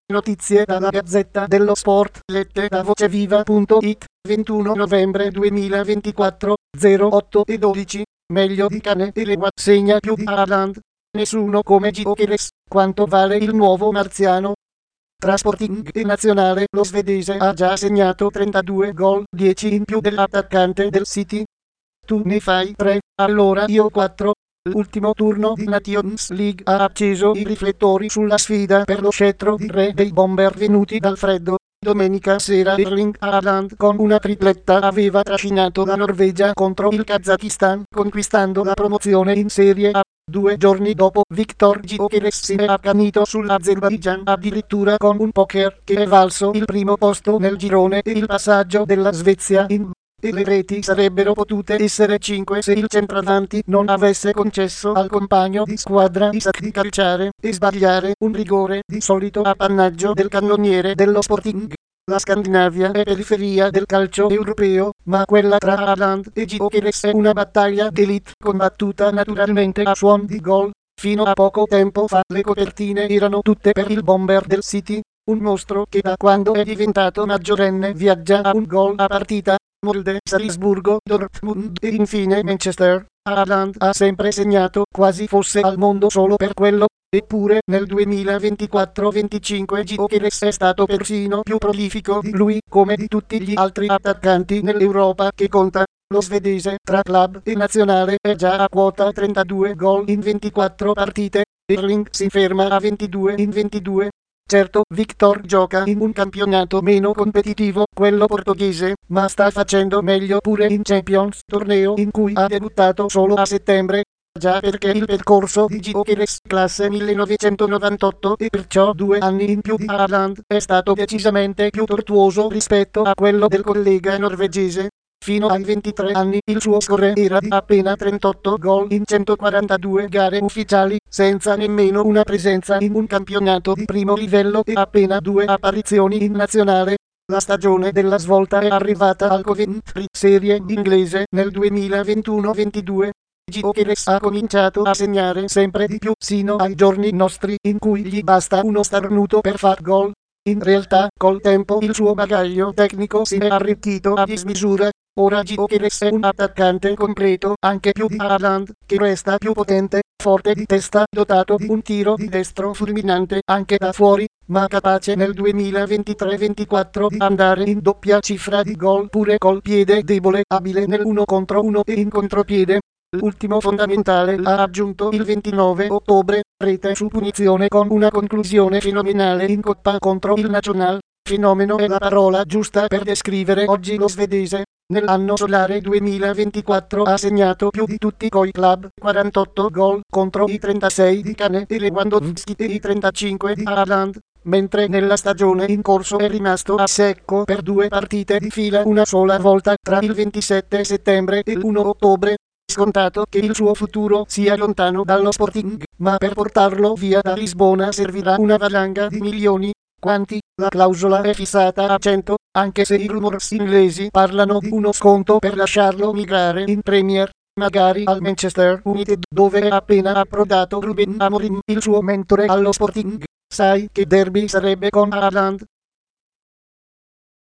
Notizie dalla Gazzetta dello Sport, lette da voceviva.it, 21 novembre 2024, 08:12, meglio di Kane e Lewa, segna più di Haaland. Nessuno come Gyökeres, quanto vale il nuovo marziano? Tra Sporting e Nazionale, lo svedese ha già segnato 32 gol, 10 in più dell'attaccante del City. Tu ne fai 3, allora io 4. L'ultimo turno di Nations League ha acceso i riflettori sulla sfida per lo scettro di re dei bomber venuti dal freddo. Domenica sera Erling Haaland con una tripletta aveva trascinato la Norvegia contro il Kazakistan, conquistando la promozione in Serie A. 2 giorni dopo, Viktor Gyökeres si è accanito sull'Azerbaijan addirittura con un poker che è valso il primo posto nel girone e il passaggio della Svezia in e le reti sarebbero potute essere 5 se il centravanti non avesse concesso al compagno di squadra Isak di calciare e sbagliare un rigore, di solito appannaggio del cannoniere dello Sporting. La Scandinavia è periferia del calcio europeo, ma quella tra Haaland e Gyökeres è una battaglia d'élite combattuta naturalmente a suon di gol. Fino a poco tempo fa le copertine erano tutte per il bomber del City, un mostro che da quando è diventato maggiorenne viaggia a un gol a partita. Molde, Salisburgo, Dortmund e infine Manchester. Haaland ha sempre segnato, quasi fosse al mondo solo per quello. Eppure nel 2024-25 Gyökeres è stato persino più prolifico di lui, come di tutti gli altri attaccanti nell'Europa che conta. Lo svedese tra club e nazionale è già a quota 32 gol in 24 partite. Erling si ferma a 22 in 22. Certo, Victor gioca in un campionato meno competitivo, quello portoghese, ma sta facendo meglio pure in Champions, torneo in cui ha debuttato solo a settembre. Già perché il percorso di Gyökeres, classe 1998 e perciò 2 anni in più di Haaland, è stato decisamente più tortuoso rispetto a quello del collega norvegese. Fino ai 23 anni il suo score era di appena 38 gol in 142 gare ufficiali, senza nemmeno una presenza in un campionato di primo livello e appena 2 apparizioni in nazionale. La stagione della svolta è arrivata al Coventry, serie inglese, nel 2021-22. Gyökeres ha cominciato a segnare sempre di più, sino ai giorni nostri, in cui gli basta uno starnuto per far gol. In realtà, col tempo il suo bagaglio tecnico si è arricchito a dismisura. Ora Gyökeres è un attaccante completo, anche più di Haaland, che resta più potente, forte di testa, dotato di un tiro di destro fulminante anche da fuori, ma capace nel 2023-24 di andare in doppia cifra di gol pure col piede debole, abile nel 1 contro 1 e in contropiede. L'ultimo fondamentale l'ha aggiunto il 29 ottobre, rete su punizione con una conclusione fenomenale in Coppa contro il Nacional. Fenomeno è la parola giusta per descrivere oggi lo svedese. Nell'anno solare 2024 ha segnato più di tutti coi club, 48 gol contro i 36 di Kane e Lewandowski e i 35 di Haaland, mentre nella stagione in corso è rimasto a secco per 2 partite di fila una sola volta tra il 27 settembre e l'1 ottobre. Scontato che il suo futuro sia lontano dallo Sporting, ma per portarlo via da Lisbona servirà una valanga di milioni. Quanti? La clausola è fissata a 100, anche se i rumors inglesi parlano di uno sconto per lasciarlo migrare in Premier, magari al Manchester United, dove è appena approdato Ruben Amorim, il suo mentore allo Sporting. Sai che derby sarebbe con Haaland?